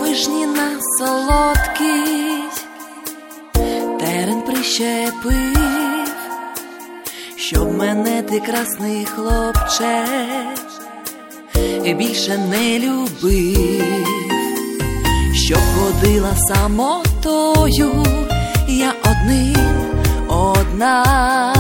вишні на солодкість терен прищепив, щоб мене ти, красний хлопче, більше не любив, щоб ходила самотою я одна,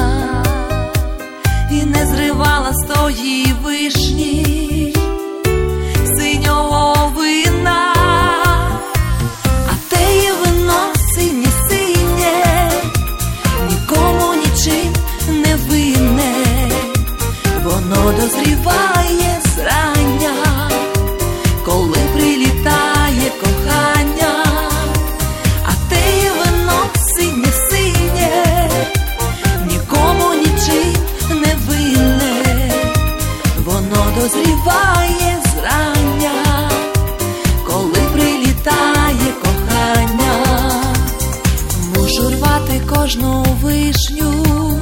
і не зривала з тої вишні синього вина, а теє вино синє-синє, нікому нічим не винне, воно дозріває зрання, коли прилітає кохання, а теє вино синє-синє, нікому нічим не винне, воно дозріває зрання, коли прилітає кохання. Мушу рвати кожну вишню,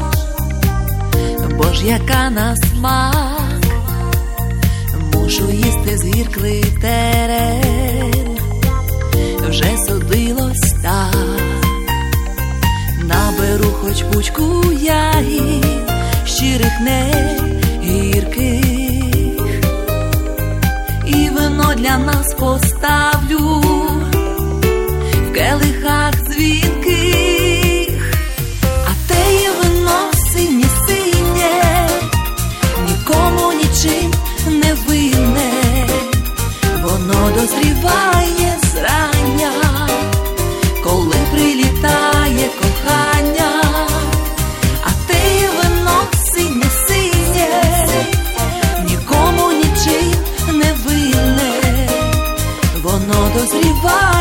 бо ж яка на смак, мушу їсти згірклий терен, вже судилось так, наберу хоч пучку ягід, щирих не гірких, і вино для нас поставлю в келихах дзвінких, а теє вино синє-синє, нікому нічим не винне, воно дозріває зрання, коли прилітає кохання, а теє вино синє-синє, нікому нічим не винне, воно дозріває